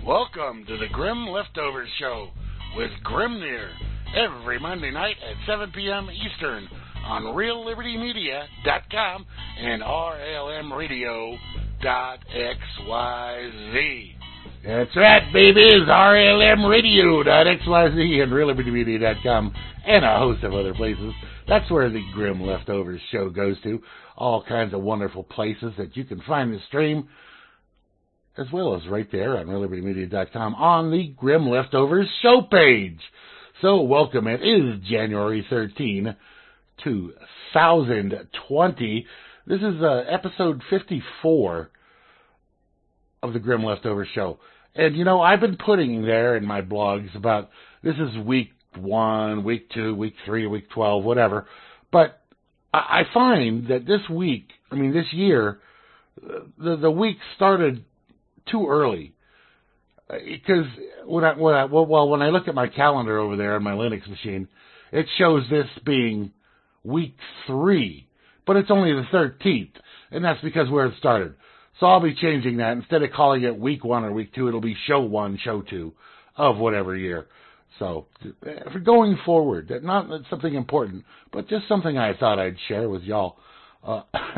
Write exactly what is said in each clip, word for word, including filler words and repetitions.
Welcome to the Grim Leftovers Show with Grimnir every Monday night at seven p.m. Eastern on Real Liberty Media dot com and R L M Radio dot X Y Z. That's right, baby. It's R L M Radio dot X Y Z and Real Liberty Media dot com and a host of other places. That's where the Grim Leftovers Show goes to. All kinds of wonderful places that you can find the stream, as well as right there on Real Liberty Media dot com on the Grim Leftovers show page. So welcome. It is January thirteenth, two thousand twenty. This is uh, episode fifty-four of the Grim Leftovers show. And, you know, I've been putting there in my blogs about this is week one, week two, week three, week twelve, whatever. But I, I find that this week, I mean this year, the, the week started too early, because when I, when I well when I look at my calendar over there on my Linux machine, it shows this being week three, but it's only the thirteenth, and that's because where it started. So I'll be changing that. Instead of calling it week one or week two, it'll be show one, show two of whatever year. So for going forward, not something important, but just something I thought I'd share with y'all. Uh,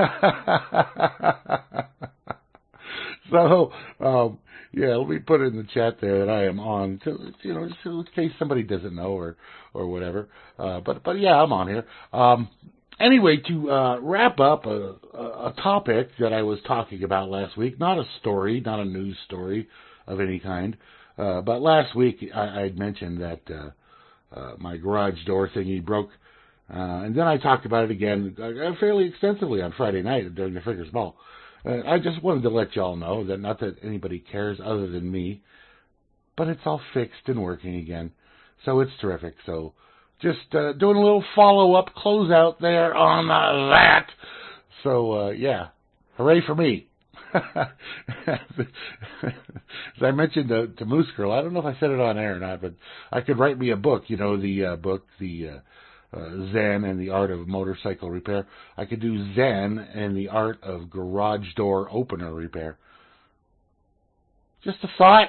So, um, yeah, let me put it in the chat there that I am on, to, you know, just in case somebody doesn't know or, or whatever. Uh, but, but yeah, I'm on here. Um, anyway, to, uh, wrap up a, a topic that I was talking about last week, not a story, not a news story of any kind, uh, but last week I, I'd mentioned that, uh, uh, my garage door thingy broke, uh, and then I talked about it again uh, fairly extensively on Friday night during the Frickers Ball. Uh, I just wanted to let y'all know that not that anybody cares other than me, but it's all fixed and working again. So it's terrific. So just uh, doing a little follow-up closeout there on uh, that. So, uh, yeah, hooray for me. As I mentioned to, to Moose Girl, I don't know if I said it on air or not, but I could write me a book, you know, the uh, book, the... Uh, Uh, Zen and the Art of Motorcycle Repair. I could do Zen and the Art of Garage Door Opener Repair. Just a thought.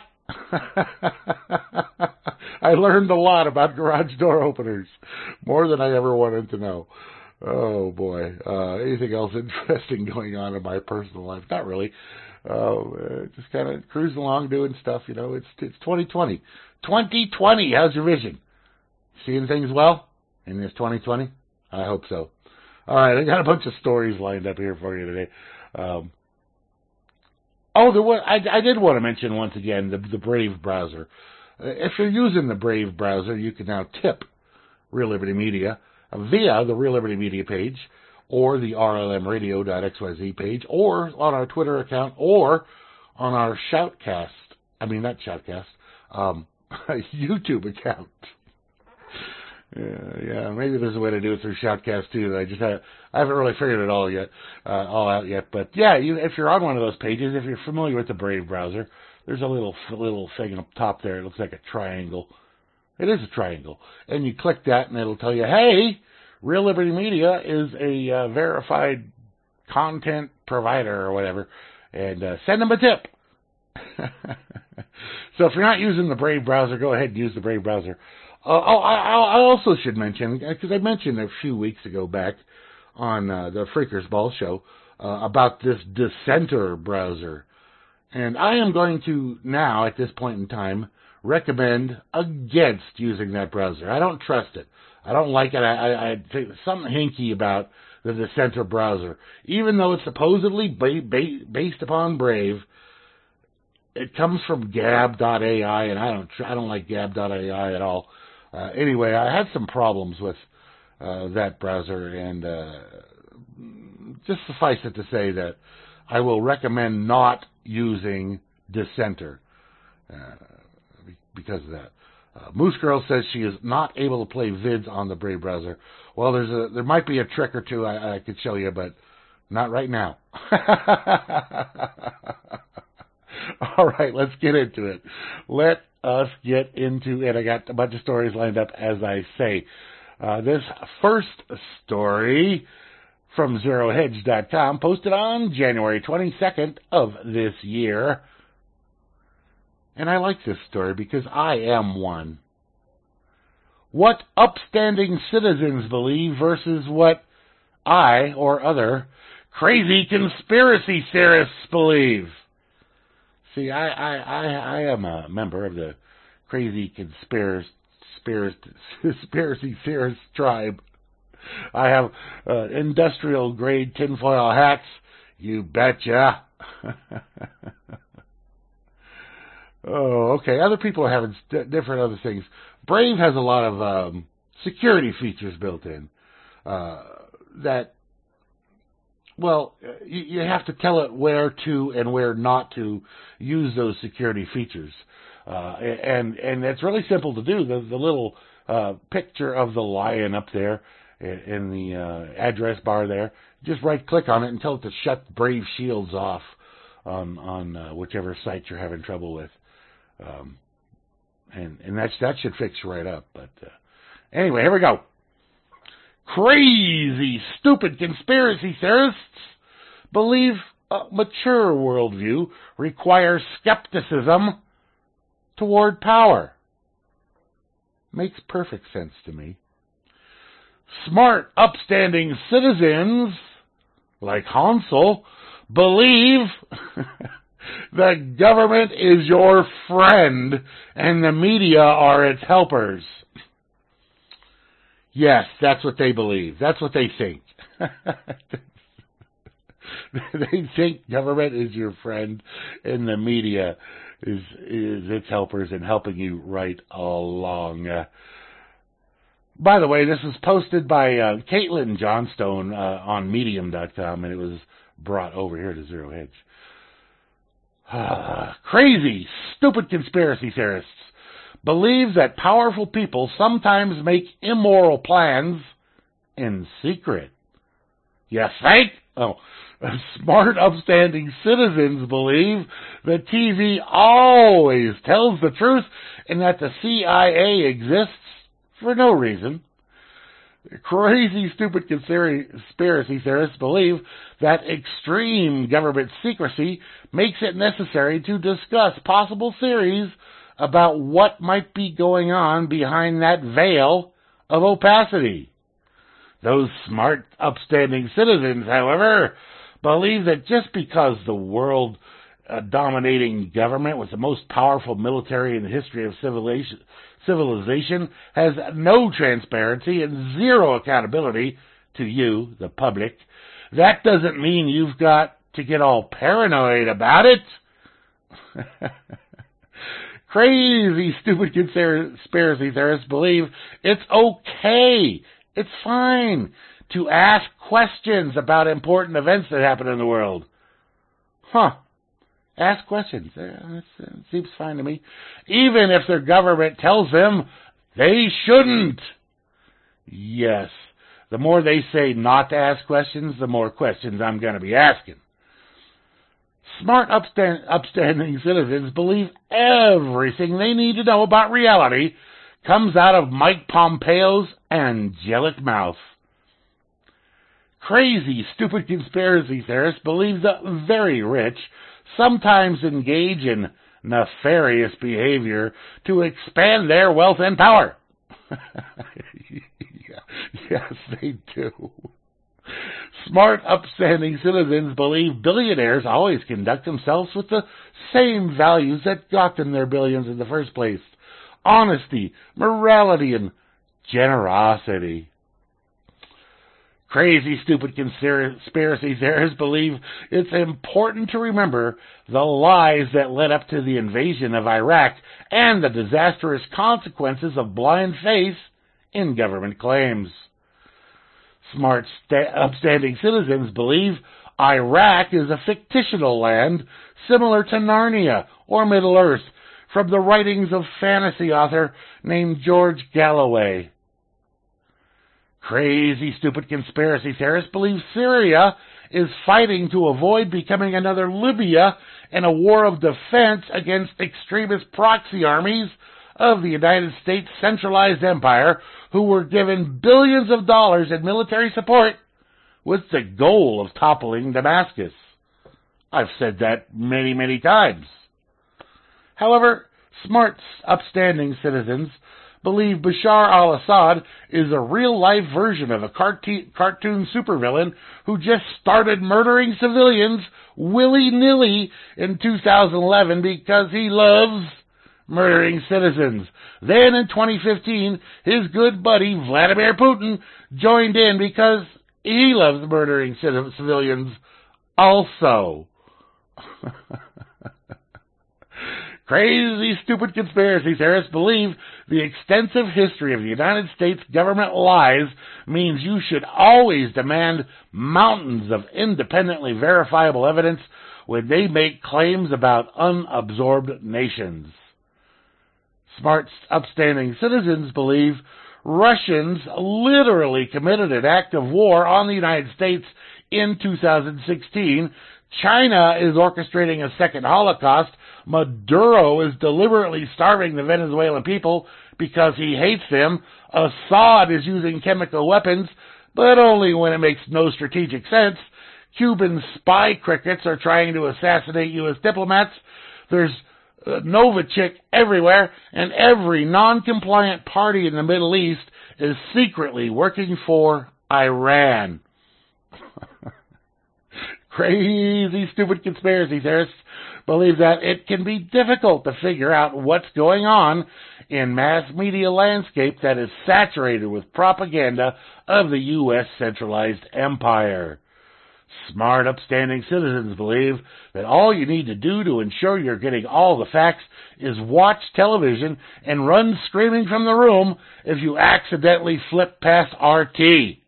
I learned a lot about garage door openers, more than I ever wanted to know. Oh boy. Uh, anything else interesting going on in my personal life? Not really. Uh, just kind of cruising along doing stuff, you know. It's it's twenty twenty. twenty twenty, how's your vision? Seeing things well? In this twenty twenty? I hope so. All right, I got a bunch of stories lined up here for you today. Um, oh, there was, I, I did want to mention once again the, the Brave browser. Uh, if you're using the Brave browser, you can now tip Real Liberty Media via the Real Liberty Media page or the R L M Radio dot X Y Z page or on our Twitter account or on our Shoutcast, I mean not Shoutcast, um, YouTube account. Yeah, yeah, maybe there's a way to do it through Shoutcast too. That I just have, I haven't really figured it all yet, uh, all out yet. But yeah, you, if you're on one of those pages, if you're familiar with the Brave browser, there's a little little thing up top there. It looks like a triangle. It is a triangle, and you click that, and it'll tell you, "Hey, Real Liberty Media is a uh, verified content provider or whatever, and uh, send them a tip." So if you're not using the Brave browser, go ahead and use the Brave browser. Uh, oh, I, I also should mention, because I mentioned a few weeks ago back on uh, the Freakers Ball show uh, about this Dissenter browser. And I am going to now, at this point in time, recommend against using that browser. I don't trust it. I don't like it. I, I, I think there's something hinky about the Dissenter browser. Even though it's supposedly ba- ba- based upon Brave, it comes from Gab dot A I, and I don't, I don't like Gab dot A I at all. Uh, anyway, I had some problems with uh, that browser, and uh, just suffice it to say that I will recommend not using Dissenter uh, because of that. Uh, Moose Girl says she is not able to play vids on the Brave browser. Well, there's a there might be a trick or two I, I could show you, but not right now. All right, let's get into it. Let us get into it. I got a bunch of stories lined up, as I say. Uh, this first story from Zero Hedge dot com, posted on January twenty-second of this year. And I like this story because I am one. What upstanding citizens believe versus what I or other crazy conspiracy theorists believe. See, I, I, I, I am a member of the crazy conspiracy, conspiracy theorist tribe. I have uh, industrial grade tinfoil hats. You betcha. Oh, okay. Other people are having st- different other things. Brave has a lot of um, security features built in uh, that, well, you, you have to tell it where to and where not to use those security features. Uh, and and it's really simple to do. The, the little uh, picture of the lion up there in the uh, address bar there, just right-click on it and tell it to shut Brave Shields off on, on uh, whichever site you're having trouble with. Um, and and that's, that should fix right up. But uh, anyway, here we go. Crazy, stupid conspiracy theorists believe a mature worldview requires skepticism toward power. Makes perfect sense to me. Smart, upstanding citizens, like Hansel, believe the government is your friend and the media are its helpers. Yes, that's what they believe. That's what they think. They think government is your friend and the media is is its helpers and helping you right along. Uh, by the way, this was posted by uh, Caitlin Johnstone uh, on medium dot com, and it was brought over here to Zero Hedge. Crazy, stupid conspiracy theorists believe that powerful people sometimes make immoral plans in secret. You think? Oh, smart, upstanding citizens believe that T V always tells the truth and that the C I A exists for no reason. Crazy, stupid conspiracy theorists believe that extreme government secrecy makes it necessary to discuss possible theories about what might be going on behind that veil of opacity. Those smart, upstanding citizens, however, believe that just because the world uh, dominating government with the most powerful military in the history of civilization, civilization has no transparency and zero accountability to you, the public, that doesn't mean you've got to get all paranoid about it. Crazy, stupid conspiracy theorists believe it's okay, it's fine to ask questions about important events that happen in the world. Huh. Ask questions. That seems fine to me. Even if their government tells them they shouldn't. Yes. The more they say not to ask questions, the more questions I'm going to be asking. Smart, upstand, upstanding citizens believe everything they need to know about reality comes out of Mike Pompeo's angelic mouth. Crazy, stupid conspiracy theorists believe the very rich sometimes engage in nefarious behavior to expand their wealth and power. Yes, they do. Smart, upstanding citizens believe billionaires always conduct themselves with the same values that got them their billions in the first place. Honesty, morality, and generosity. Crazy, stupid conspiracy theorists believe it's important to remember the lies that led up to the invasion of Iraq and the disastrous consequences of blind faith in government claims. Smart, sta- upstanding citizens believe Iraq is a fictional land similar to Narnia or Middle Earth from the writings of fantasy author named George Galloway. Crazy, stupid conspiracy theorists believe Syria is fighting to avoid becoming another Libya in a war of defense against extremist proxy armies of the United States centralized empire who were given billions of dollars in military support with the goal of toppling Damascus. I've said that many, many times. However, Smart, upstanding citizens believe Bashar al-Assad is a real-life version of a cartoon supervillain who just started murdering civilians willy-nilly in two thousand eleven because he loves murdering citizens. Then in twenty fifteen, his good buddy Vladimir Putin joined in because he loves murdering civilians also. Crazy, stupid conspiracy theorists believe the extensive history of the United States government lies means you should always demand mountains of independently verifiable evidence when they make claims about unabsorbed nations. Smart, upstanding citizens believe Russians literally committed an act of war on the United States in two thousand sixteen. China is orchestrating a second Holocaust. Maduro is deliberately starving the Venezuelan people because he hates them. Assad is using chemical weapons, but only when it makes no strategic sense. Cuban spy crickets are trying to assassinate U S diplomats. There's uh, Novichok everywhere, and every non-compliant party in the Middle East is secretly working for Iran. Crazy, stupid conspiracy theorists believe that it can be difficult to figure out what's going on in mass media landscape that is saturated with propaganda of the U S centralized empire. Smart, upstanding citizens believe that all you need to do to ensure you're getting all the facts is watch television and run screaming from the room if you accidentally flip past R T.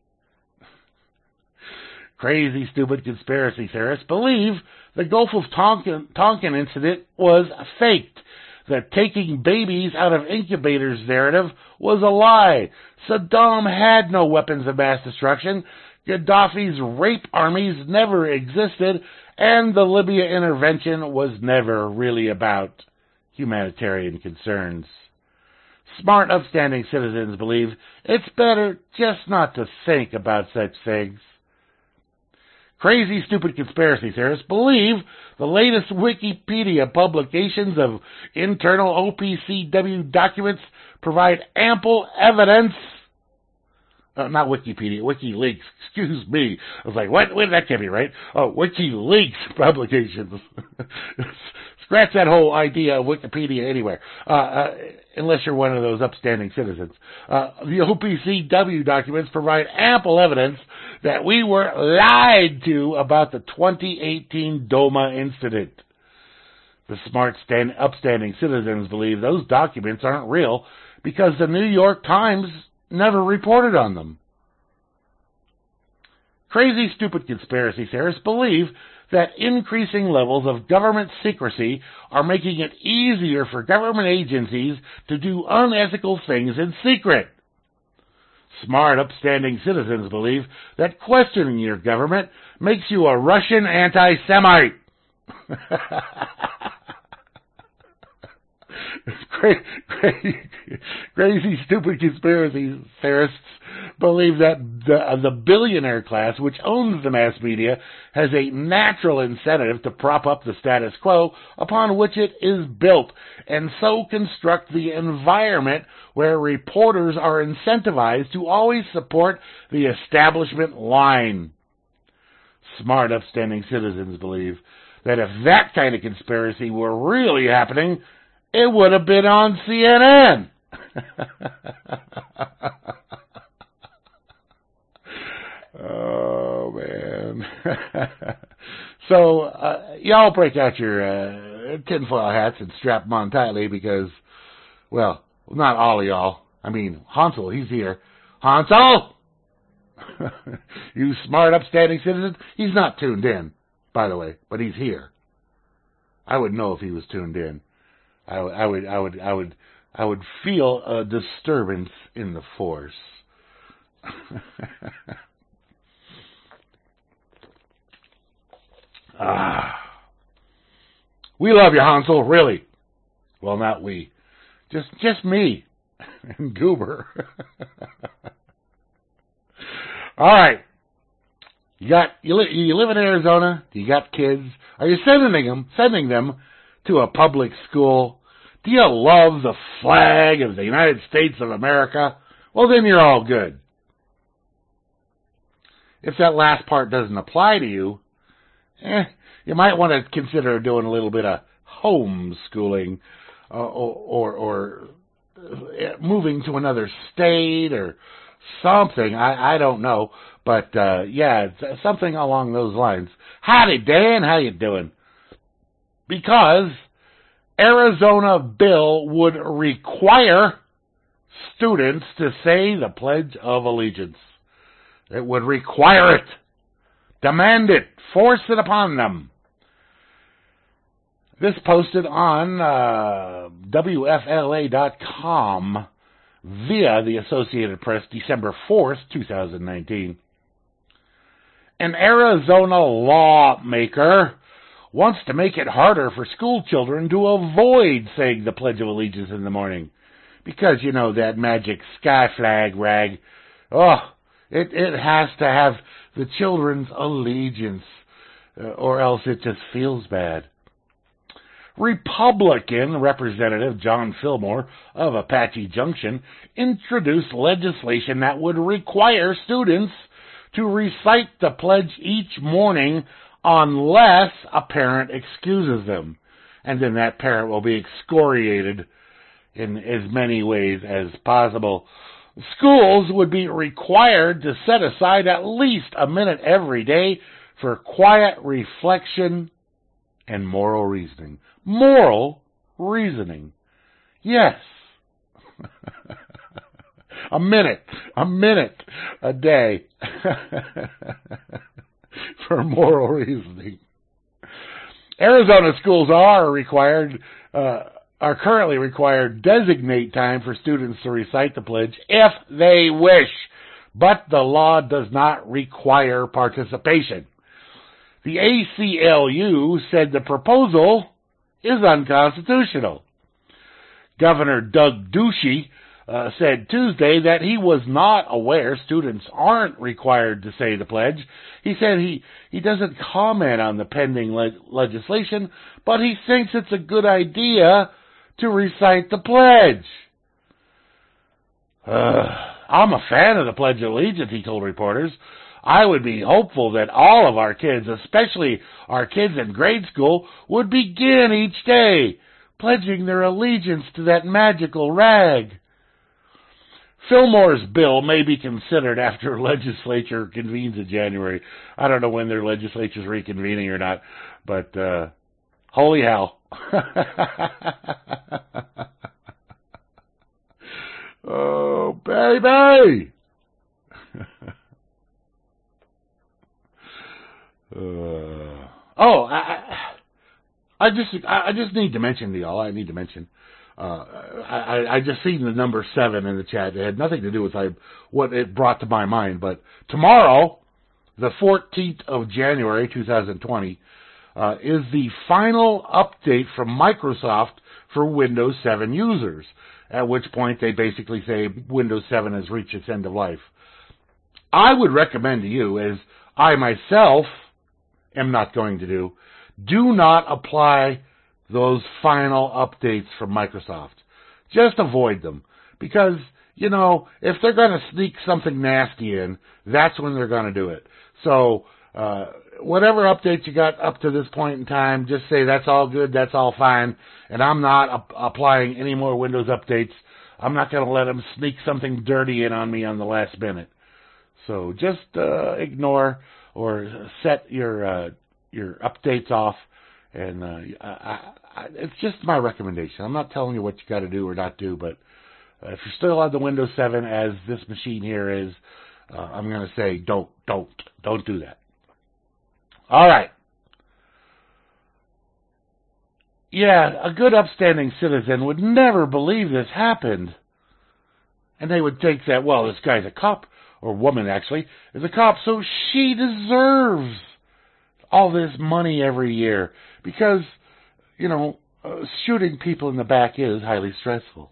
Crazy, stupid conspiracy theorists believe the Gulf of Tonkin, Tonkin incident was faked. The taking babies out of incubators narrative was a lie. Saddam had no weapons of mass destruction. Gaddafi's rape armies never existed. And the Libya intervention was never really about humanitarian concerns. Smart, upstanding citizens believe it's better just not to think about such things. Crazy, stupid conspiracy theorists believe the latest Wikipedia publications of internal O P C W documents provide ample evidence. Uh, not Wikipedia, WikiLeaks, excuse me. I was like, what? Wait, that can't be right. Oh, WikiLeaks publications. Scratch that whole idea of Wikipedia anywhere, uh, uh, unless you're one of those upstanding citizens. Uh, the O P C W documents provide ample evidence that we were lied to about the twenty eighteen Doma incident. The smart, stand, upstanding citizens believe those documents aren't real because the New York Times never reported on them. Crazy, stupid conspiracy theorists believe that increasing levels of government secrecy are making it easier for government agencies to do unethical things in secret. Smart, upstanding citizens believe that questioning your government makes you a Russian anti-Semite. Crazy, crazy, crazy, stupid conspiracy theorists believe that the, the billionaire class, which owns the mass media, has a natural incentive to prop up the status quo upon which it is built, and so construct the environment where reporters are incentivized to always support the establishment line. Smart, upstanding citizens believe that if that kind of conspiracy were really happening, it would have been on C N N. Oh, man. So, uh, y'all break out your uh, tinfoil hats and strap them on tightly because, well, not all of y'all. I mean, Hansel, he's here. Hansel! You smart, upstanding citizen. He's not tuned in, by the way, but he's here. I would know if he was tuned in. I, I would, I would, I would, I would feel a disturbance in the force. Ah, we love you, Hansel. Really? Well, not we. Just, just me and Goober. All right. You got you, li- you live in Arizona. You got kids. Are you sending them sending them to a public school? Do Do you love the flag of the United States of America? Well, then you're all good. If that last part doesn't apply to you, eh, you might want to consider doing a little bit of homeschooling uh, or, or, or moving to another state or something. I, I don't know. But, uh, yeah, something along those lines. Howdy, Dan. How you doing? Because Arizona bill would require students to say the Pledge of Allegiance. It would require it. Demand it. Force it upon them. This posted on uh, W F L A dot com via the Associated Press, December fourth, twenty nineteen. An Arizona lawmaker wants to make it harder for school children to avoid saying the Pledge of Allegiance in the morning. Because, you know, that magic sky flag rag, oh, it, it has to have the children's allegiance, uh, or else it just feels bad. Republican Representative John Fillmore of Apache Junction introduced legislation that would require students to recite the pledge each morning unless a parent excuses them. And then that parent will be excoriated in as many ways as possible. Schools would be required to set aside at least a minute every day for quiet reflection and moral reasoning. Moral reasoning. Yes. A minute. A minute a day for moral reasoning. Arizona schools are required, uh, are currently required designate time for students to recite the pledge if they wish, but the law does not require participation. The A C L U said the proposal is unconstitutional. Governor Doug Ducey uh, said Tuesday that he was not aware students aren't required to say the pledge. He said he, he doesn't comment on the pending le- legislation, but he thinks it's a good idea to recite the pledge. Uh, I'm a fan of the Pledge of Allegiance, he told reporters. I would be hopeful that all of our kids, especially our kids in grade school, would begin each day pledging their allegiance to that magical rag. Fillmore's bill may be considered after legislature convenes in January. I don't know when their legislature's reconvening or not, but uh, holy hell. Oh, baby! Uh, oh, I, I just, I just need to mention to y'all. I need to mention. Uh, I, I just seen the number seven in the chat. It had nothing to do with I, what it brought to my mind. But tomorrow, the fourteenth of January, two thousand twenty, uh, is the final update from Microsoft for Windows seven users. At which point they basically say Windows seven has reached its end of life. I would recommend to you, as I myself am not going to do, do not apply those final updates from Microsoft. Just avoid them. Because, you know, if they're going to sneak something nasty in, that's when they're going to do it. So, uh, whatever updates you got up to this point in time, just say that's all good, that's all fine, and I'm not ap- applying any more Windows updates. I'm not going to let them sneak something dirty in on me on the last minute. So just uh, ignore or set your uh, your updates off, and uh, I, I, it's just my recommendation. I'm not telling you what you got to do or not do, but uh, if you're still on the Windows seven, as this machine here is, uh, I'm going to say don't, don't, don't do that. All right. Yeah, a good upstanding citizen would never believe this happened. And they would think that, well, this guy's a cop, or woman actually, is a cop, so she deserves all this money every year. Because, you know, uh, shooting people in the back is highly stressful.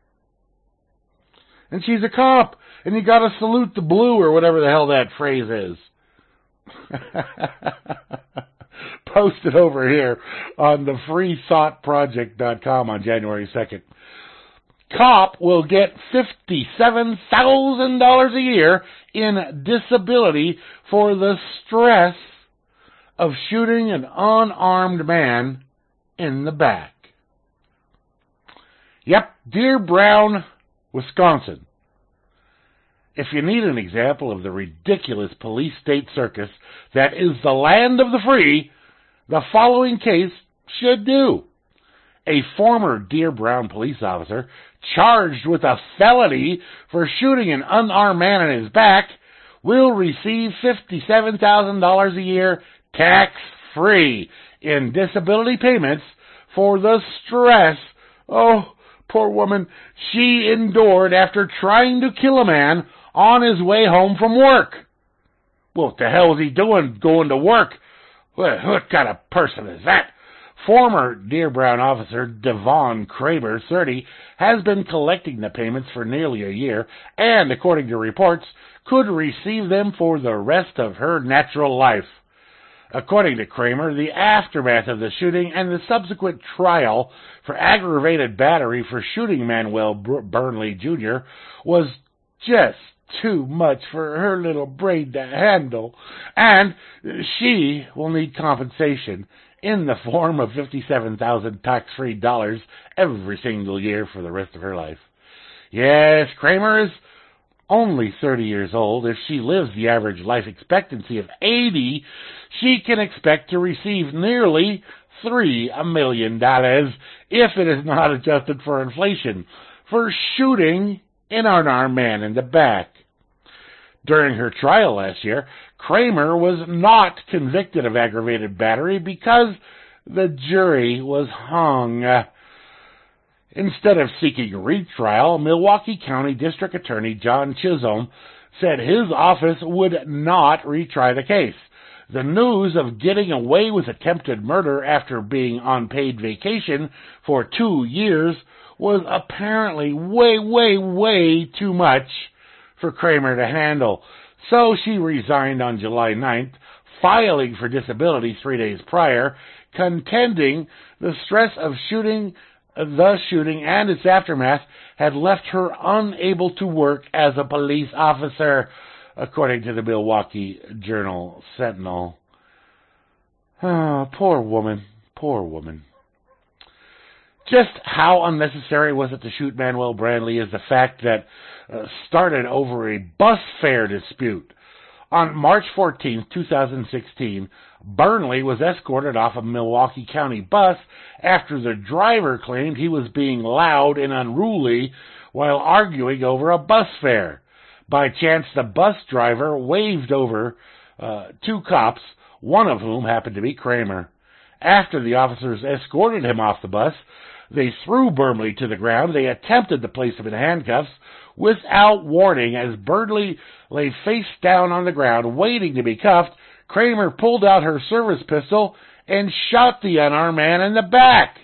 And she's a cop, and you gotta salute the blue, or whatever the hell that phrase is. posted over here on the free thought project dot com on January second. Cop will get fifty-seven thousand dollars a year in disability for the stress of shooting an unarmed man in the back. Yep, Deer Brown, Wisconsin. If you need an example of the ridiculous police state circus that is the land of the free, the following case should do. A former Deer Brown police officer charged with a felony for shooting an unarmed man in his back will receive fifty-seven thousand dollars a year tax-free in disability payments for the stress, oh, poor woman, she endured after trying to kill a man on his way home from work. Well, what the hell is he doing going to work? What, what kind of person is that? Former Deer Brown officer Devon Kramer, thirty, has been collecting the payments for nearly a year and, according to reports, could receive them for the rest of her natural life. According to Kramer, the aftermath of the shooting and the subsequent trial for aggravated battery for shooting Manuel Burnley Junior was just too much for her little brain to handle, and she will need compensation in the form of fifty-seven thousand tax-free dollars every single year for the rest of her life. Yes, Kramer is only thirty years old. If she lives the average life expectancy of eighty, she can expect to receive nearly three million dollars, if it is not adjusted for inflation, for shooting an unarmed man in the back. During her trial last year, Kramer was not convicted of aggravated battery because the jury was hung. Instead of seeking retrial, Milwaukee County District Attorney John Chisholm said his office would not retry the case. The news of getting away with attempted murder after being on paid vacation for two years was apparently way, way, way too much for Kramer to handle. So she resigned on July ninth, filing for disability three days prior, contending the stress of shooting, the shooting and its aftermath had left her unable to work as a police officer, according to the Milwaukee Journal Sentinel. Oh, poor woman, poor woman. Just how unnecessary was it to shoot Manuel Burnley is the fact that uh, started over a bus fare dispute. On March fourteenth, twenty sixteen, Burnley was escorted off a Milwaukee County bus after the driver claimed he was being loud and unruly while arguing over a bus fare. By chance, the bus driver waved over uh, two cops, one of whom happened to be Kramer. After the officers escorted him off the bus, they threw Burnley to the ground. They attempted to place him in handcuffs without warning. As Burnley lay face down on the ground, waiting to be cuffed, Kramer pulled out her service pistol and shot the unarmed man in the back.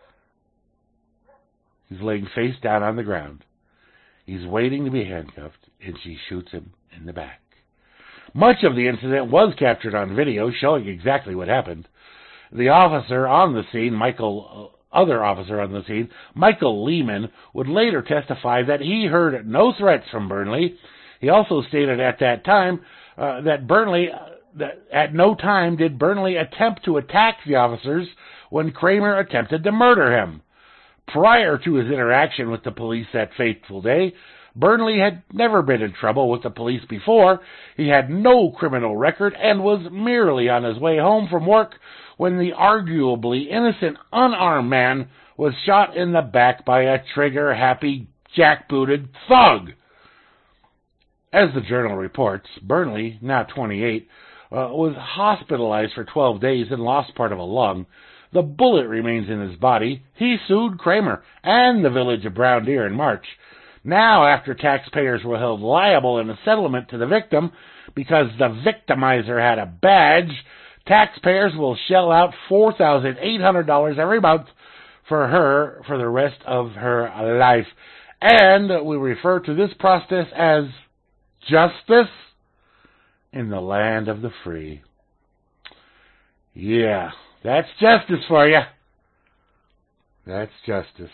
He's laying face down on the ground. He's waiting to be handcuffed, and she shoots him in the back. Much of the incident was captured on video, showing exactly what happened. The officer on the scene, Michael... Other officer on the scene, Michael Lehman, would later testify that he heard no threats from Burnley. He also stated at that time uh, that Burnley, uh, that at no time did Burnley attempt to attack the officers when Kramer attempted to murder him. Prior to his interaction with the police that fateful day, Burnley had never been in trouble with the police before. He had no criminal record and was merely on his way home from work when the arguably innocent unarmed man was shot in the back by a trigger-happy, jackbooted thug. As the Journal reports, Burnley, now twenty-eight, uh, was hospitalized for twelve days and lost part of a lung. The bullet remains in his body. He sued Kramer and the village of Brown Deer in March. Now, after taxpayers were held liable in a settlement to the victim because the victimizer had a badge, taxpayers will shell out four thousand eight hundred dollars every month for her for the rest of her life. And we refer to this process as justice in the land of the free. Yeah, that's justice for you. That's justice.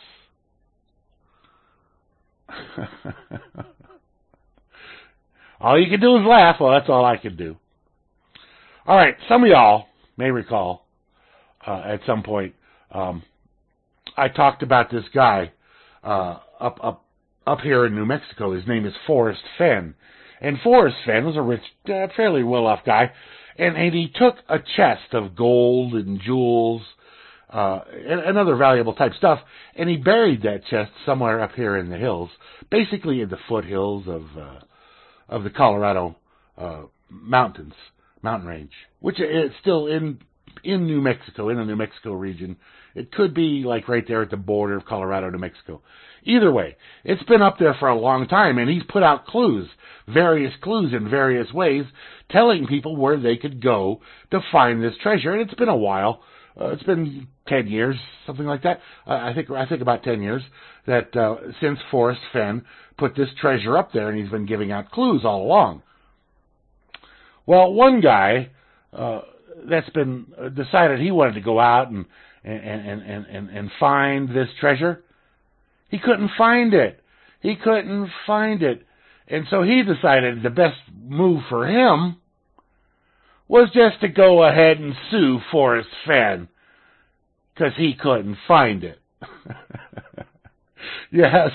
All you can do is laugh. Well, that's all I can do. All right, some of y'all may recall uh, at some point um, I talked about this guy uh, up up up here in New Mexico. His name is Forrest Fenn, and Forrest Fenn was a rich, uh, fairly well-off guy, and, and he took a chest of gold and jewels uh, and, and other valuable type stuff, and he buried that chest somewhere up here in the hills, basically in the foothills of uh, of the Colorado uh, mountains. Mountain range, which is still in in New Mexico, in the New Mexico region. It could be like right there at the border of Colorado, New Mexico. Either way, it's been up there for a long time, and he's put out clues, various clues in various ways, telling people where they could go to find this treasure. And it's been a while. Uh, it's been ten years, something like that. Uh, I think I think about ten years that uh, since Forrest Fenn put this treasure up there, and he's been giving out clues all along. Well, one guy uh, that's been uh, decided he wanted to go out and and, and, and, and, and find this treasure, he couldn't find it. He couldn't find it. And so he decided the best move for him was just to go ahead and sue Forrest Fenn because he couldn't find it. Yes.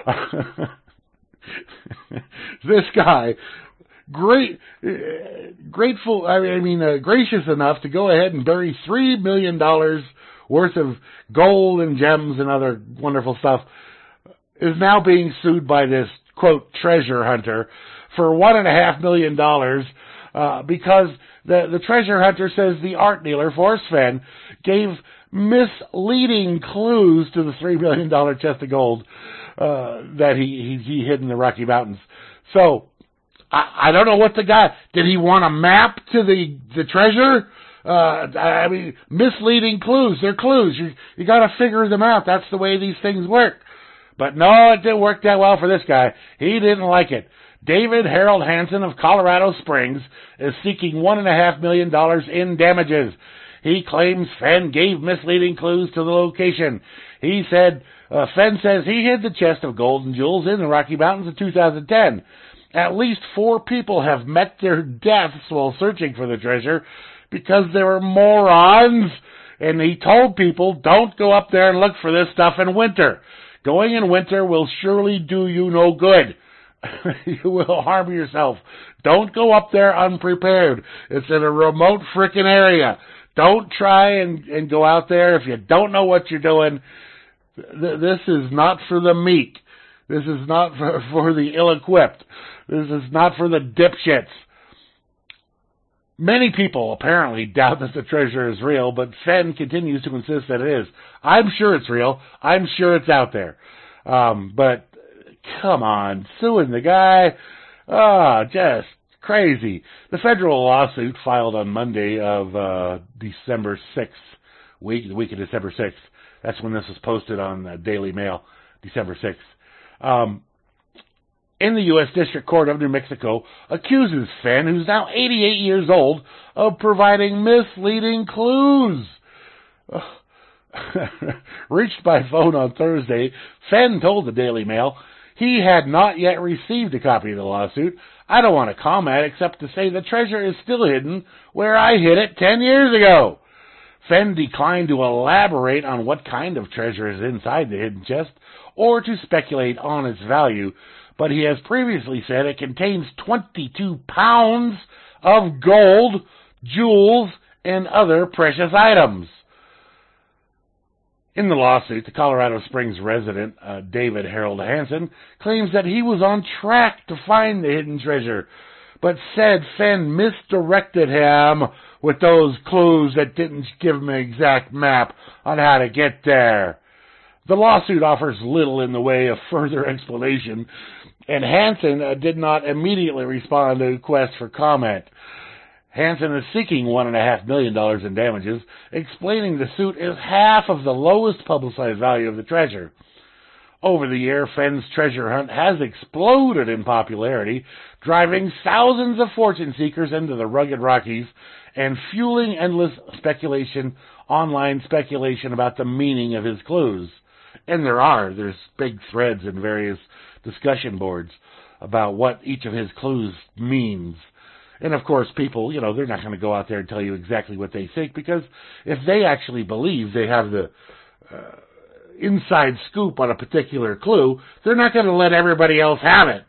This guy... Great, uh, grateful. I mean, uh, gracious enough to go ahead and bury three million dollars worth of gold and gems and other wonderful stuff, is now being sued by this quote treasure hunter for one and a half million dollars uh, because the the treasure hunter says the art dealer Forrest Fenn gave misleading clues to the three million dollar chest of gold uh, that he, he he hid in the Rocky Mountains. So. I, I don't know what the guy, did he want a map to the, the treasure? Uh, I mean, misleading clues, they're clues. You, you gotta figure them out. That's the way these things work. But no, it didn't work that well for this guy. He didn't like it. David Harold Hansen of Colorado Springs is seeking one and a half million dollars in damages. He claims Fenn gave misleading clues to the location. He said, uh, Fenn says he hid the chest of gold and jewels in the Rocky Mountains in two thousand ten. At least four people have met their deaths while searching for the treasure because they were morons. And he told people, don't go up there and look for this stuff in winter. Going in winter will surely do you no good. You will harm yourself. Don't go up there unprepared. It's in a remote frickin' area. Don't try and, and go out there if you don't know what you're doing. Th- this is not for the meek. This is not for, for the ill-equipped. This is not for the dipshits. Many people apparently doubt that the treasure is real, but Fenn continues to insist that it is. I'm sure it's real. I'm sure it's out there. Um, but come on, suing the guy, ah, oh, just crazy. The federal lawsuit filed on Monday of uh, December sixth, week, the week of December sixth. That's when this was posted on the Daily Mail, December sixth. Um, in the U S District Court of New Mexico, accuses Fenn, who's now eighty-eight years old, of providing misleading clues. Reached by phone on Thursday, Fenn told the Daily Mail he had not yet received a copy of the lawsuit. I don't want to comment except to say the treasure is still hidden where I hid it ten years ago. Fenn declined to elaborate on what kind of treasure is inside the hidden chest or to speculate on its value, but he has previously said it contains twenty-two pounds of gold, jewels, and other precious items. In the lawsuit, the Colorado Springs resident, uh, David Harold Hansen, claims that he was on track to find the hidden treasure, but said Fenn misdirected him with those clues that didn't give him an exact map on how to get there. The lawsuit offers little in the way of further explanation, and Hansen uh, did not immediately respond to requests for comment. Hansen is seeking one and a half million dollars in damages, explaining the suit is half of the lowest publicized value of the treasure. Over the year, Fenn's treasure hunt has exploded in popularity, driving thousands of fortune seekers into the rugged Rockies and fueling endless speculation, online speculation about the meaning of his clues. And there are. There's big threads in various discussion boards about what each of his clues means. And of course, people, you know, they're not going to go out there and tell you exactly what they think, because if they actually believe they have the uh, inside scoop on a particular clue, they're not going to let everybody else have it.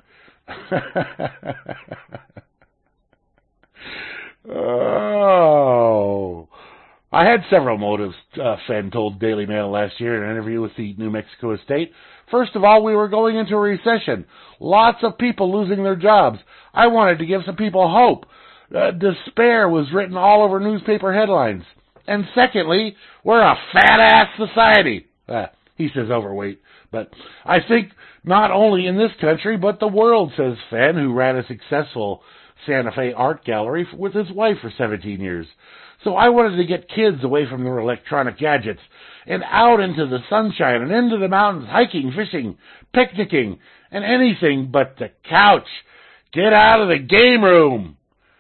Oh, I had several motives, uh, Fenn told Daily Mail last year in an interview with the New Mexico Estate. First of all, we were going into a recession. Lots of people losing their jobs. I wanted to give some people hope. Uh, despair was written all over newspaper headlines. And secondly, we're a fat-ass society. Uh, he says overweight. But I think not only in this country, but the world, says Fenn, who ran a successful Santa Fe art gallery with his wife for seventeen years. So I wanted to get kids away from their electronic gadgets and out into the sunshine and into the mountains, hiking, fishing, picnicking, and anything but the couch. Get out of the game room.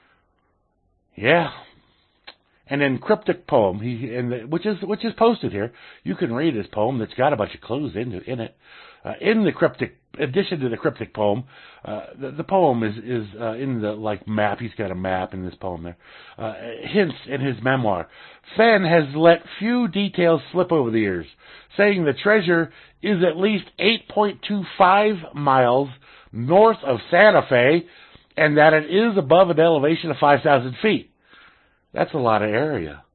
Yeah. And then cryptic poem, he and the, which is which is posted here. You can read his poem that's got a bunch of clues in in it. Uh, in the cryptic, addition to the cryptic poem, uh, the, the poem is is uh, in the like map. He's got a map in this poem there. Uh, hints in his memoir. Fenn has let few details slip over the years, saying the treasure is at least eight point two five miles north of Santa Fe, and that it is above an elevation of five thousand feet. That's a lot of area.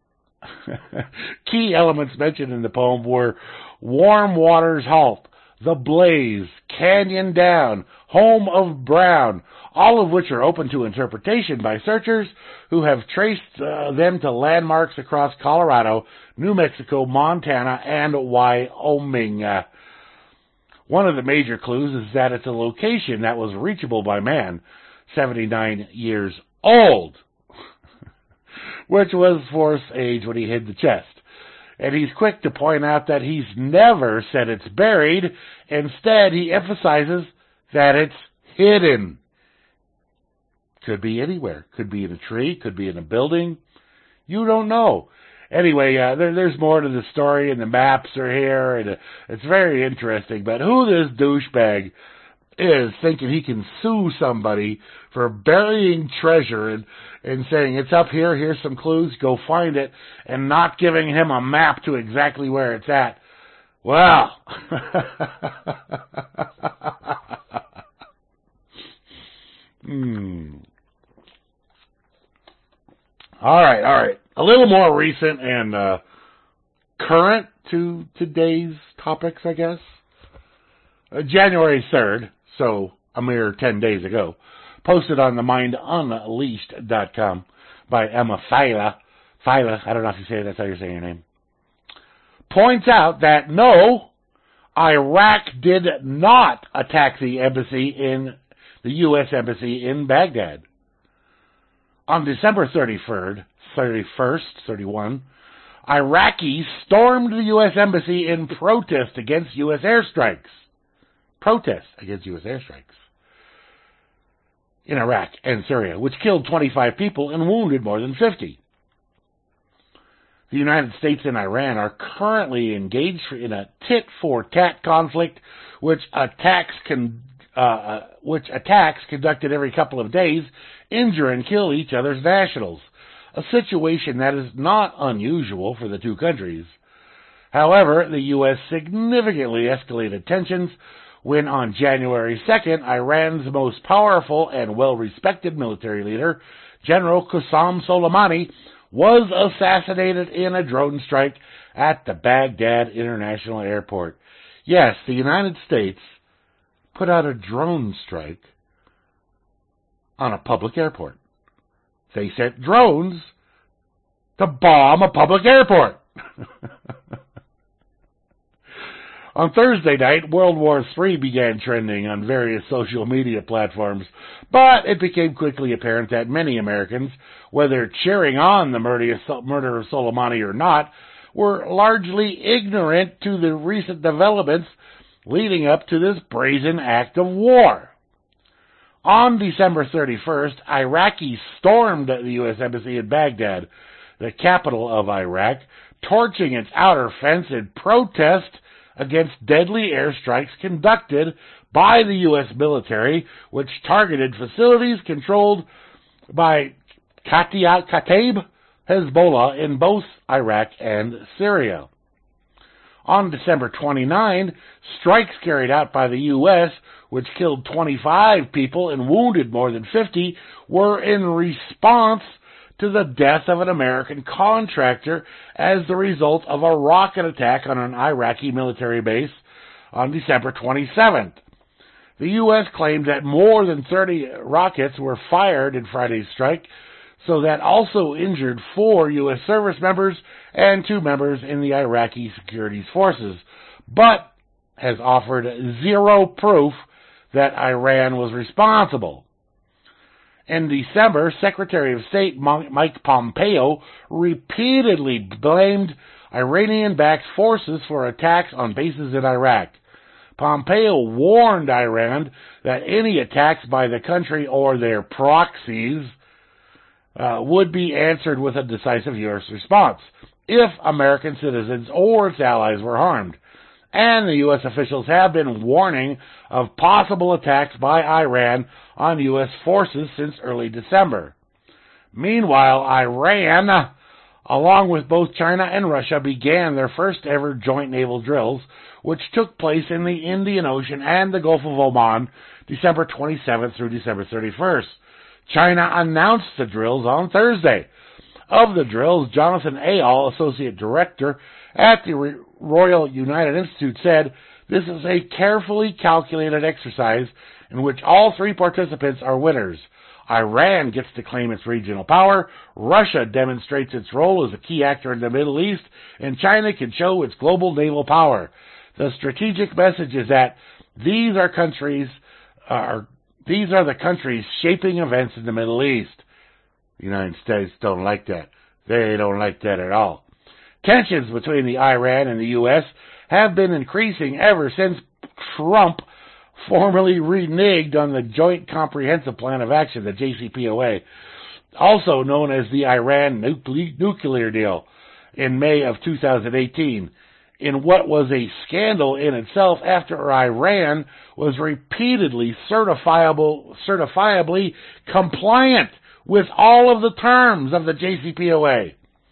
Key elements mentioned in the poem were Warm Waters Halt, The Blaze, Canyon Down, Home of Brown, all of which are open to interpretation by searchers who have traced uh, them to landmarks across Colorado, New Mexico, Montana, and Wyoming. Uh, one of the major clues is that it's a location that was reachable by man, seventy-nine years old, which was Forrest's age when he hid the chest. And he's quick to point out that he's never said it's buried. Instead, he emphasizes that it's hidden. Could be anywhere. Could be in a tree. Could be in a building. You don't know. Anyway, uh, there, there's more to the story, and the maps are here, and uh, it's very interesting. But who this douchebag is thinking he can sue somebody for burying treasure and, and saying, it's up here, here's some clues, go find it, and not giving him a map to exactly where it's at. Well, hmm. All right, all right. A little more recent and uh, current to today's topics, I guess. Uh, January third, so a mere ten days ago, posted on the mind unleashed dot com by Emma Fila. Fila, I don't know if you say it, that's how you're saying your name. Points out that no, Iraq did not attack the embassy in the U S embassy in Baghdad. On December thirty-first, thirty-first, thirty-one, Iraqis stormed the U S embassy in protest against U S airstrikes. Protest against U S airstrikes in Iraq and Syria, which killed twenty-five people and wounded more than fifty. The United States and Iran are currently engaged in a tit-for-tat conflict, which attacks con, uh, which attacks conducted every couple of days injure and kill each other's nationals, a situation that is not unusual for the two countries. However, the U S significantly escalated tensions when on January second, Iran's most powerful and well-respected military leader, General Qasem Soleimani, was assassinated in a drone strike at the Baghdad International Airport. Yes, the United States put out a drone strike on a public airport. They sent drones to bomb a public airport. On Thursday night, World War Three began trending on various social media platforms, but it became quickly apparent that many Americans, whether cheering on the murder of Soleimani or not, were largely ignorant to the recent developments leading up to this brazen act of war. On December thirty-first, Iraqis stormed the U S Embassy in Baghdad, the capital of Iraq, torching its outer fence in protest against deadly airstrikes conducted by the U S military, which targeted facilities controlled by Kataib Kataib Hezbollah in both Iraq and Syria. On December twenty-ninth, strikes carried out by the U S, which killed twenty-five people and wounded more than fifty, were in response to the death of an American contractor as the result of a rocket attack on an Iraqi military base on December twenty-seventh. The U S claimed that more than thirty rockets were fired in Friday's strike, so that also injured four U S service members and two members in the Iraqi security forces, but has offered zero proof that Iran was responsible. In December, Secretary of State Mike Pompeo repeatedly blamed Iranian-backed forces for attacks on bases in Iraq. Pompeo warned Iran that any attacks by the country or their proxies uh, would be answered with a decisive U S response if American citizens or its allies were harmed. And the U S officials have been warning of possible attacks by Iran on U S forces since early December. Meanwhile, Iran, along with both China and Russia, began their first ever joint naval drills, which took place in the Indian Ocean and the Gulf of Oman, December twenty-seventh through December thirty-first. China announced the drills on Thursday. Of the drills, Jonathan Ayal, Associate Director at the Royal United Institute, said, "This is a carefully calculated exercise in which all three participants are winners. Iran gets to claim its regional power, Russia demonstrates its role as a key actor in the Middle East, and China can show its global naval power. The strategic message is that these are countries, are these are the countries shaping events in the Middle East." The United States don't like that. They don't like that at all. Tensions between the Iran and the U S have been increasing ever since Trump formally reneged on the Joint Comprehensive Plan of Action, the J C P O A, also known as the Iran nuclear deal, in May of two thousand eighteen, in what was a scandal in itself after Iran was repeatedly certifiable, certifiably compliant with all of the terms of the J C P O A.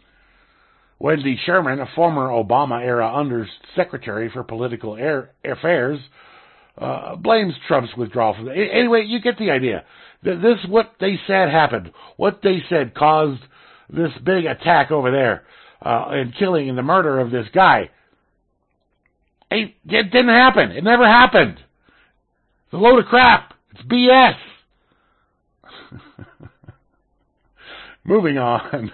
Wendy Sherman, a former Obama-era Undersecretary for Political Air Affairs, uh, blames Trump's withdrawal from the... Anyway, you get the idea. This, what they said happened. What they said caused this big attack over there uh, and killing and the murder of this guy. It, it didn't happen. It never happened. It's a load of crap. It's B S. Moving on.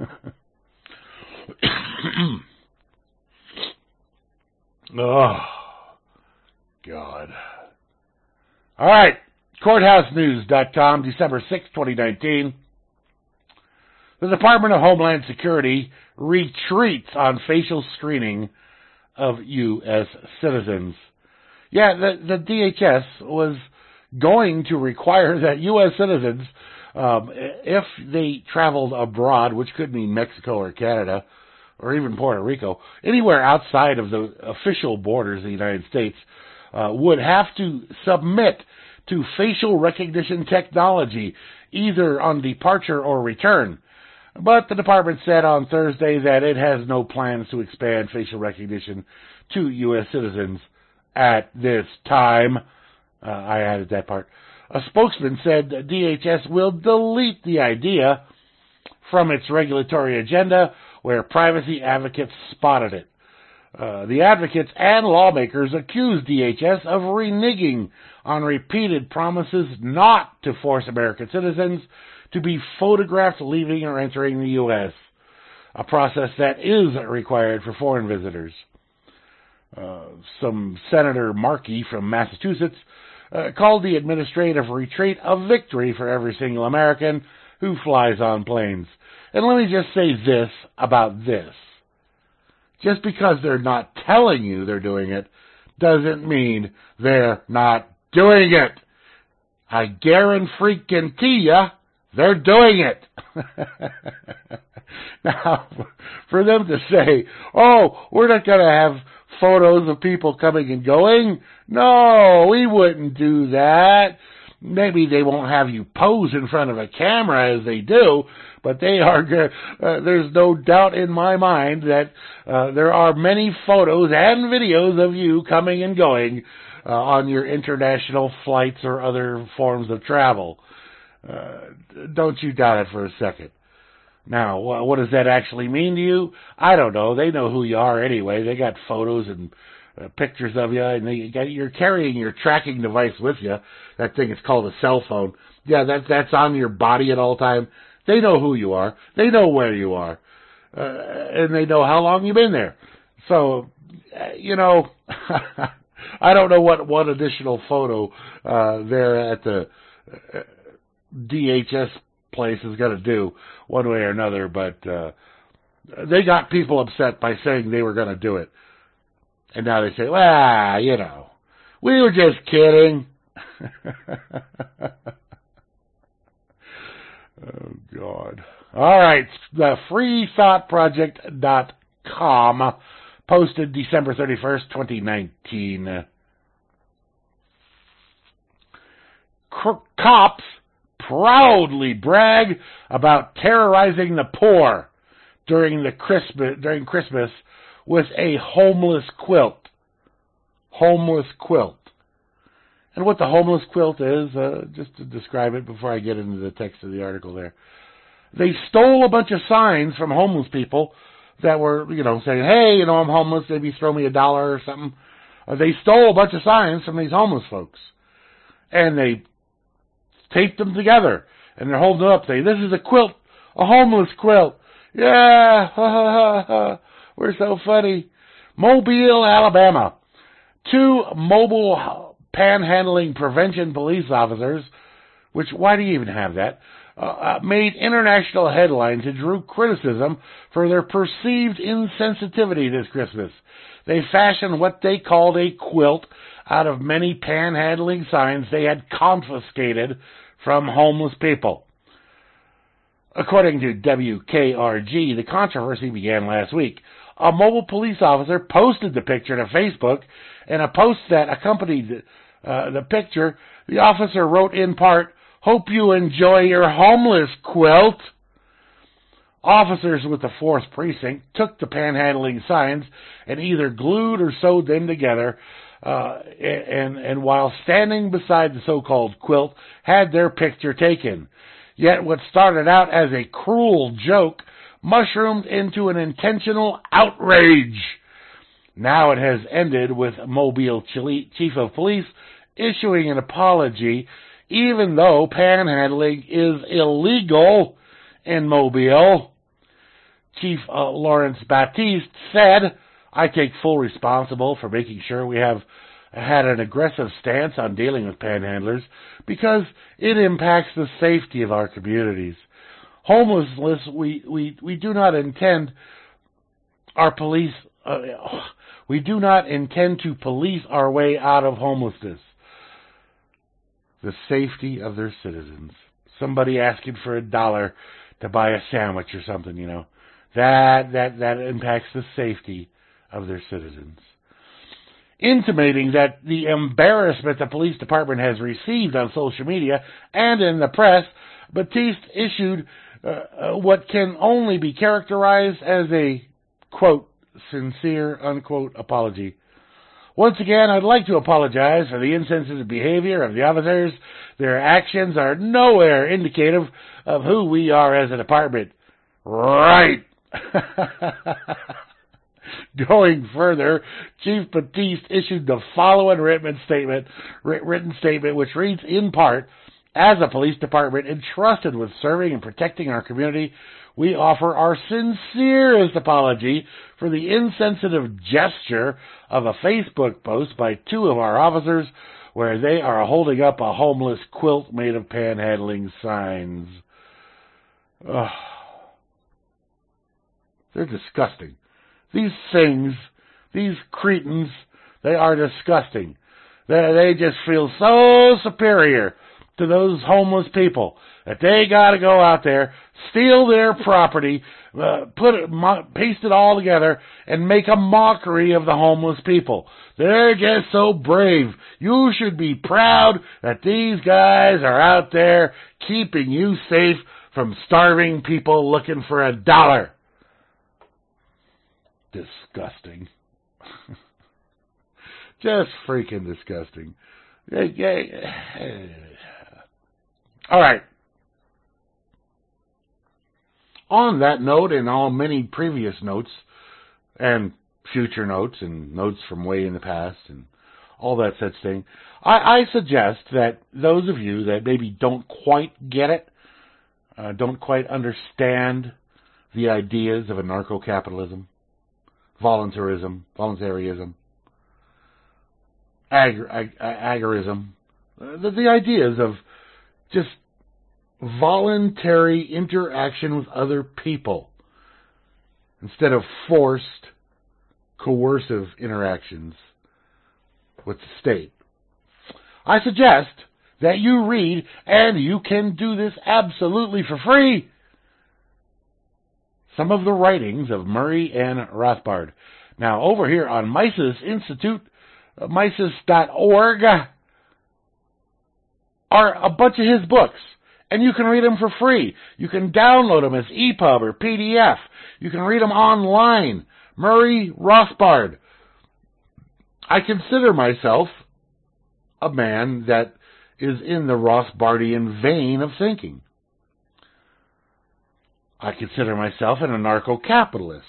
Oh, God. All right. courthouse news dot com, December sixth, twenty nineteen. The Department of Homeland Security retreats on facial screening of U S citizens. Yeah, the, the D H S was going to require that U S citizens, um, if they traveled abroad, which could mean Mexico or Canada, or even Puerto Rico, anywhere outside of the official borders of the United States, uh, would have to submit to facial recognition technology, either on departure or return. But the department said on Thursday that it has no plans to expand facial recognition to U S citizens at this time. Uh, I added that part. A spokesman said that D H S will delete the idea from its regulatory agenda where privacy advocates spotted it. Uh, the advocates and lawmakers accused D H S of reneging on repeated promises not to force American citizens to be photographed leaving or entering the U S, a process that is required for foreign visitors. Uh, some Senator Markey from Massachusetts uh, called the administrative retreat a victory for every single American who flies on planes. And let me just say this about this. Just because they're not telling you they're doing it doesn't mean they're not doing it. I guarantee ya, they're doing it. Now, for them to say, oh, we're not going to have photos of people coming and going, no, we wouldn't do that. Maybe they won't have you pose in front of a camera as they do, but they are. Uh, there's no doubt in my mind that uh, there are many photos and videos of you coming and going uh, on your international flights or other forms of travel. Uh, don't you doubt it for a second. Now, what does that actually mean to you? I don't know. They know who you are anyway. They got photos and uh, pictures of you, and they got, you're carrying your tracking device with you. That thing is called a cell phone. Yeah, that that's on your body at all time. They know who you are. They know where you are, uh, and they know how long you've been there. So, uh, you know, I don't know what one additional photo uh, there at the uh, D H S place is going to do one way or another, but uh, they got people upset by saying they were going to do it. And now they say, well, you know, we were just kidding. Oh, God. All right. The free thought project dot com posted December thirty-first, twenty nineteen. Cops proudly brag about terrorizing the poor during the Christmas during Christmas with a homeless quilt. Homeless quilt. And what the homeless quilt is, uh, just to describe it before I get into the text of the article there. They stole a bunch of signs from homeless people that were, you know, saying, hey, you know, I'm homeless, maybe throw me a dollar or something. Uh, they stole a bunch of signs from these homeless folks. And they taped them together. And they're holding it up saying, this is a quilt, a homeless quilt. Yeah, ha, ha, ha, ha. We're so funny. Mobile, Alabama. Two mobile panhandling prevention police officers, which, why do you even have that, uh, made international headlines and drew criticism for their perceived insensitivity this Christmas. They fashioned what they called a quilt out of many panhandling signs they had confiscated from homeless people. According to W K R G, the controversy began last week. A mobile police officer posted the picture to Facebook. In a post that accompanied uh, the picture, the officer wrote in part, hope you enjoy your homeless quilt. Officers with the fourth Precinct took the panhandling signs and either glued or sewed them together, uh, and, and while standing beside the so-called quilt, had their picture taken. Yet what started out as a cruel joke mushroomed into an intentional outrage. Now it has ended with Mobile Chief of Police issuing an apology, even though panhandling is illegal in Mobile. Chief uh, Lawrence Batiste said, I take full responsibility for making sure we have had an aggressive stance on dealing with panhandlers because it impacts the safety of our communities. Homelessness, we, we, we do not intend our police, uh, we do not intend to police our way out of homelessness. The safety of their citizens. Somebody asking for a dollar to buy a sandwich or something, you know. That, that, that impacts the safety of their citizens. Intimating that the embarrassment the police department has received on social media and in the press, Batiste issued uh, uh, what can only be characterized as a, quote, sincere, unquote, apology. Once again, I'd like to apologize for the insensitive behavior of the officers. Their actions are nowhere indicative of who we are as a department. Right. Going further, Chief Batiste issued the following written statement, written statement, which reads in part, as a police department entrusted with serving and protecting our community, we offer our sincerest apology for the insensitive gesture of a Facebook post by two of our officers where they are holding up a homeless quilt made of panhandling signs. Ugh. They're disgusting. These things, these cretins, they are disgusting. They, they just feel so superior to those homeless people that they got to go out there, steal their property, uh, put it, mo- paste it all together, and make a mockery of the homeless people. They're just so brave. You should be proud that these guys are out there keeping you safe from starving people looking for a dollar. Disgusting. Just freaking disgusting. All right. On that note, and all many previous notes, and future notes, and notes from way in the past, and all that such thing, I, I suggest that those of you that maybe don't quite get it, uh, don't quite understand the ideas of anarcho-capitalism, voluntarism, voluntarism, ag- ag- agorism, uh, the, the ideas of just voluntary interaction with other people instead of forced, coercive interactions with the state. I suggest that you read, and you can do this absolutely for free, some of the writings of Murray N. Rothbard. Now, over here on Mises Institute, uh, Mises dot org, are a bunch of his books. And you can read them for free. You can download them as E P U B or P D F. You can read them online. Murray Rothbard. I consider myself a man that is in the Rothbardian vein of thinking. I consider myself an anarcho-capitalist.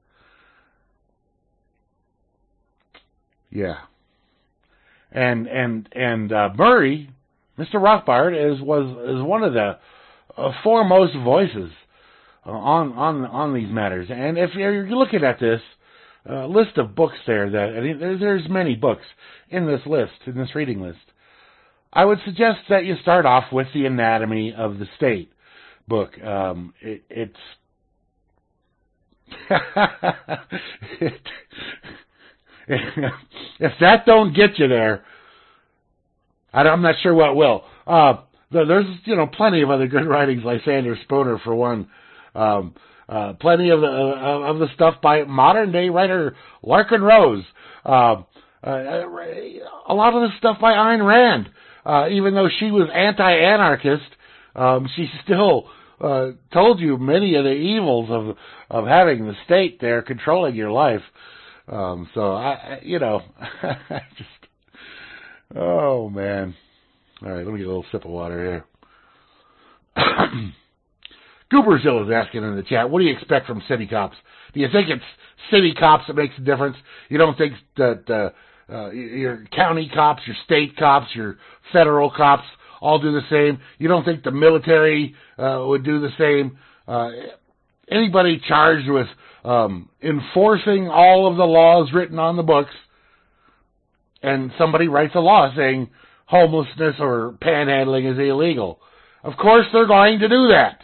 Yeah. And and and uh, Murray, Mister Rothbard, is was is one of the uh, foremost voices uh, on on on these matters. And if you're looking at this uh, list of books there, that I mean, there's, there's many books in this list, in this reading list, I would suggest that you start off with The Anatomy of the State book. Um, it, it's it, if that don't get you there, I'm not sure what will. Uh, there's, you know, plenty of other good writings, Lysander Spooner for one. Um, uh, plenty of the uh, of the stuff by modern day writer Larkin Rose. Uh, uh, a lot of the stuff by Ayn Rand. Uh, even though she was anti-anarchist, um, she still uh, told you many of the evils of of having the state there controlling your life. Um, so I, you know, I just. Oh, man. All right, let me get a little sip of water here. Gooberzilla is asking in the chat, what do you expect from city cops? Do you think it's city cops that makes a difference? You don't think that uh, uh, your county cops, your state cops, your federal cops all do the same? You don't think the military uh, would do the same? Uh, anybody charged with um, enforcing all of the laws written on the books, and somebody writes a law saying homelessness or panhandling is illegal, of course they're going to do that.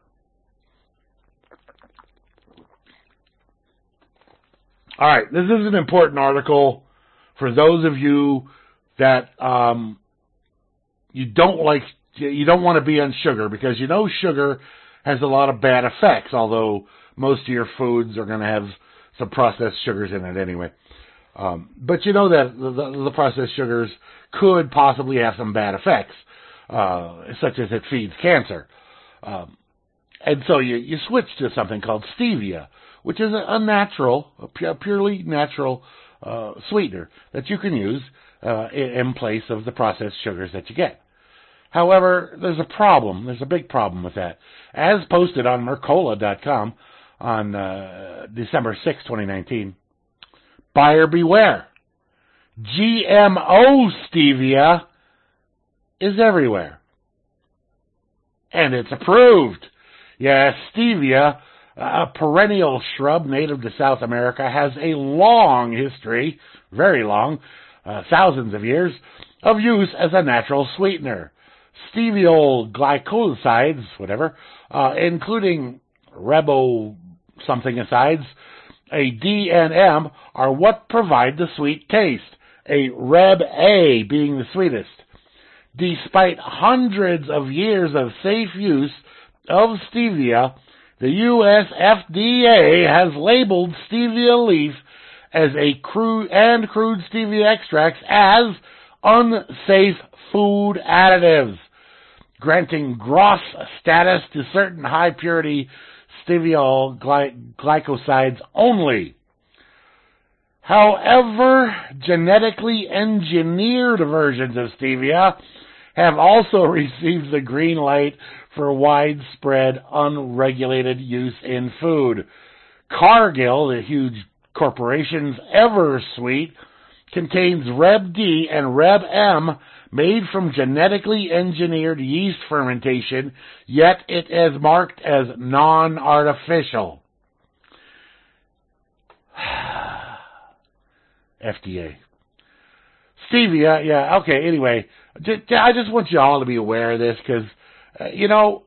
All right, this is an important article for those of you that um, you don't like, you don't want to be on sugar, because you know sugar has a lot of bad effects, although most of your foods are going to have some processed sugars in it anyway. Um, but you know that the, the, the processed sugars could possibly have some bad effects, uh, such as it feeds cancer. Um, and so you, you switch to something called stevia, which is a, a natural, a pu- purely natural uh, sweetener that you can use uh, in, in place of the processed sugars that you get. However, there's a problem. There's a big problem with that. As posted on Mercola dot com on uh, December sixth, twenty nineteen, buyer beware. G M O stevia is everywhere. And it's approved. Yes, stevia, a perennial shrub native to South America, has a long history, very long, uh, thousands of years, of use as a natural sweetener. Steviol glycosides, whatever, uh, including rebo something asides, a D and M, are what provide the sweet taste, a Reb A being the sweetest. Despite hundreds of years of safe use of stevia, the U S F D A has labeled stevia leaf as a crude and crude stevia extracts as unsafe food additives, granting GROS status to certain high-purity steviol gly- glycosides only. However, genetically engineered versions of stevia have also received the green light for widespread, unregulated use in food. Cargill, the huge corporation's EverSweet, contains Reb D and Reb M made from genetically engineered yeast fermentation, yet it is marked as non-artificial. F D A. Stevia, yeah, okay, anyway, I just want you all to be aware of this, because, uh, you know,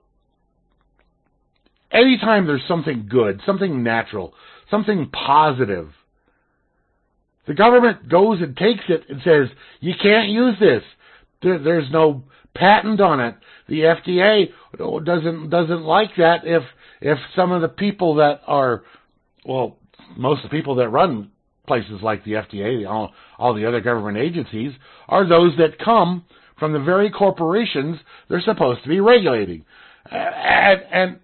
anytime there's something good, something natural, something positive, the government goes and takes it and says, you can't use this. There, there's no patent on it. The F D A doesn't doesn't like that if if some of the people that are, well, most of the people that run places like the F D A, all, all the other government agencies, are those that come from the very corporations they're supposed to be regulating. And, and,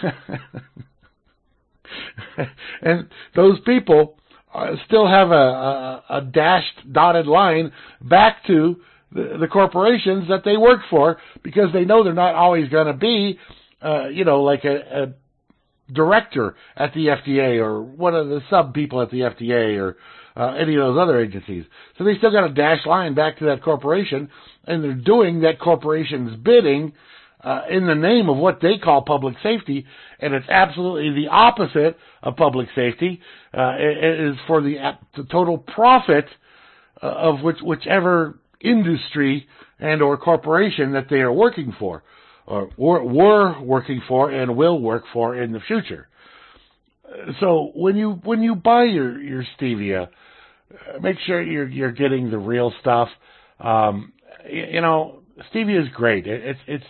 and those people uh, still have a, a, a dashed dotted line back to the, the corporations that they work for, because they know they're not always going to be, uh, you know, like a, a director at the F D A or one of the sub people at the F D A or uh, any of those other agencies. So they still got a dash line back to that corporation, and they're doing that corporation's bidding uh, in the name of what they call public safety, and it's absolutely the opposite of public safety. Uh, it, it is for the, the total profit uh, of which, whichever industry and or corporation that they are working for, or were working for and will work for in the future. So when you when you buy your, your stevia, make sure you're you're getting the real stuff. Um, you, you know, stevia is great. It, it's it's.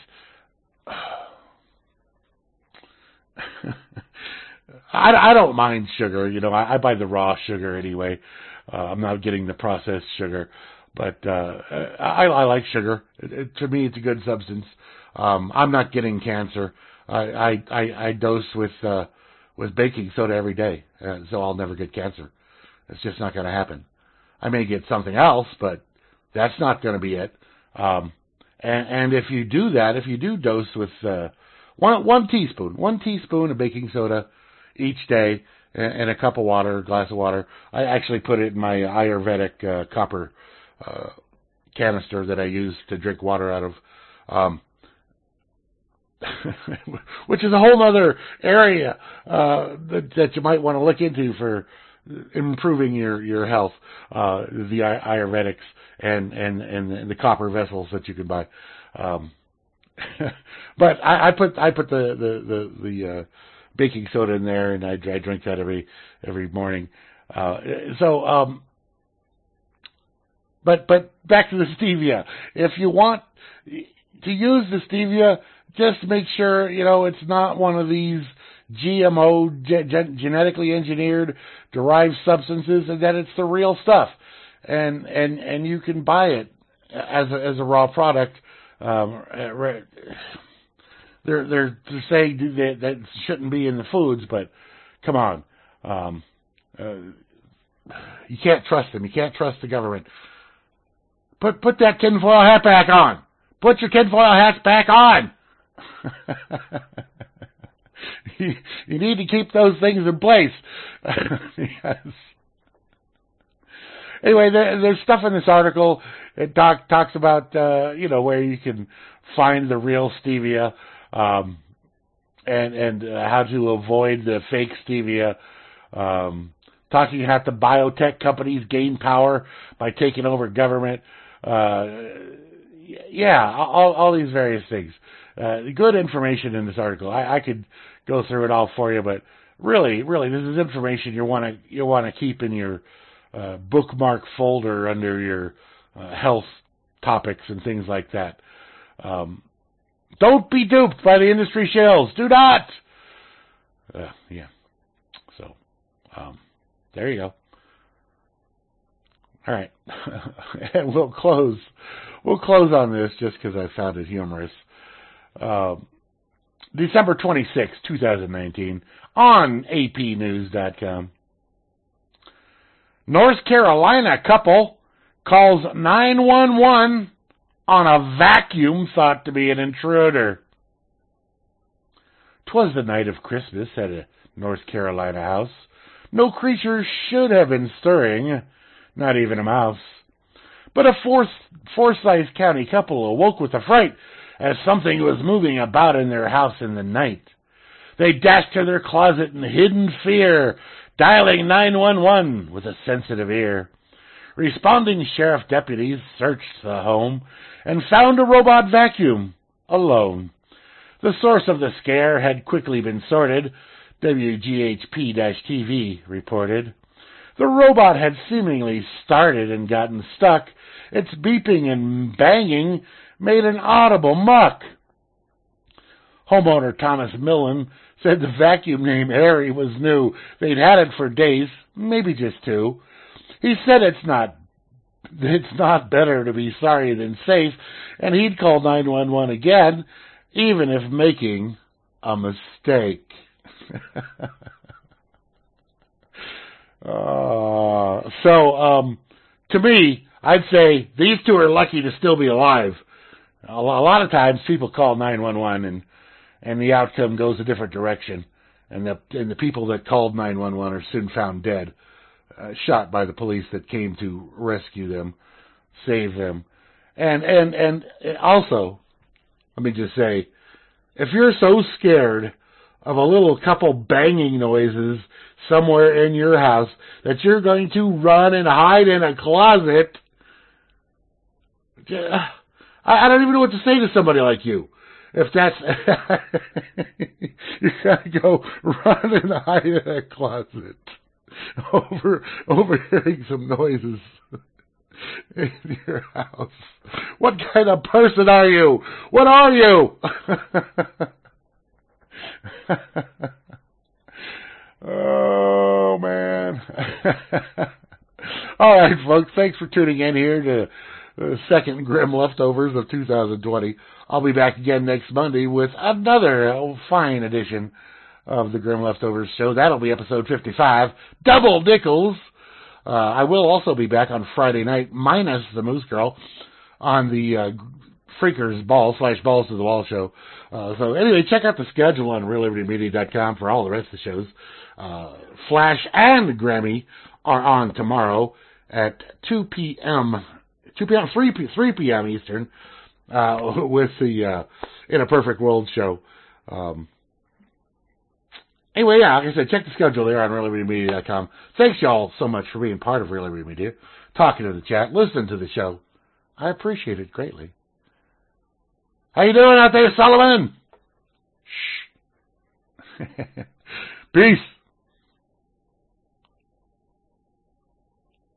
I, I don't mind sugar. You know, I, I buy the raw sugar anyway. Uh, I'm not getting the processed sugar, but uh, I, I like sugar. It, it, to me, it's a good substance. Um, I'm not getting cancer. I I, I, I dose with uh, with baking soda every day, uh, so I'll never get cancer. It's just not going to happen. I may get something else, but that's not going to be it. Um, and, and if you do that, if you do dose with uh, one one teaspoon, one teaspoon of baking soda each day, and, and a cup of water, a glass of water. I actually put it in my Ayurvedic uh, copper uh, canister that I use to drink water out of. Um, which is a whole other area uh, that, that you might want to look into for improving your, your health, uh, the Ayurvedics and, and, and the copper vessels that you can buy. Um, but I, I put I put the the the, the uh, baking soda in there, and I, I drink that every every morning. Uh, so, um, but but back to the stevia. If you want to use the stevia, just make sure, you know, it's not one of these G M O, ge- genetically engineered, derived substances, and that it's the real stuff. And and, and you can buy it as a, as a raw product. Um, they're, they're, they're saying that, that shouldn't be in the foods, but come on. Um, uh, you can't trust them. You can't trust the government. Put, put that tinfoil hat back on. Put your tinfoil hats back on. you, you need to keep those things in place. Yes. Anyway, there, there's stuff in this article. It talk, talks about uh, you know, where you can find the real stevia, um, and and uh, how to avoid the fake stevia. Um, talking how the biotech companies gain power by taking over government. Uh, yeah, all all these various things. Uh, good information in this article. I, I could go through it all for you, but really, really, this is information you want to you want to keep in your uh, bookmark folder under your uh, health topics and things like that. Um, don't be duped by the industry shills. Do not. Uh, yeah. So, um, there you go. All right. And we'll close. We'll close on this just because I found it humorous. Um, December twenty-sixth, twenty nineteen, on A P news dot com. North Carolina couple calls nine one one on a vacuum thought to be an intruder. 'Twas the night of Christmas at a North Carolina house. No creature should have been stirring, not even a mouse. But a Forth, Forsyth County couple awoke with a fright as something was moving about in their house in the night. They dashed to their closet in hidden fear, dialing nine one one with a sensitive ear. Responding sheriff deputies searched the home and found a robot vacuum alone. The source of the scare had quickly been sorted, W G H P T V reported. The robot had seemingly started and gotten stuck. Its beeping and banging made an audible muck. Homeowner Thomas Millen said the vacuum named Harry was new. They'd had it for days, maybe just two. He said it's not it's not better to be sorry than safe, and he'd call nine one one again, even if making a mistake. uh, so, um, to me, I'd say these two are lucky to still be alive. A lot of times people call nine one one and, and the outcome goes a different direction. And the, and the people that called nine one one are soon found dead, uh, shot by the police that came to rescue them, save them. And, and, and also, let me just say, if you're so scared of a little couple banging noises somewhere in your house that you're going to run and hide in a closet, I don't even know what to say to somebody like you. If that's, you gotta go run and hide in a closet over, overhearing some noises in your house. What kind of person are you? What are you? Oh, man. All right, folks. Thanks for tuning in here to the second Grim Leftovers of two thousand twenty. I'll be back again next Monday with another oh, fine edition of the Grim Leftovers show. That'll be episode fifty-five, Double Nickels. Uh, I will also be back on Friday night, minus the Moose Girl, on the uh, Freakers Ball slash Balls to the Wall show. Uh, so anyway, check out the schedule on real liberty media dot com for all the rest of the shows. Uh, Flash and Grammy are on tomorrow at two p.m. two p.m. three p.m. Eastern uh, with the uh, In a Perfect World show. Um, anyway, yeah, like I said, check the schedule there on real liberty media dot com. Thanks y'all so much for being part of Real Liberty Media, talking to the chat, listening to the show. I appreciate it greatly. How you doing out there, Solomon? Shh. Peace.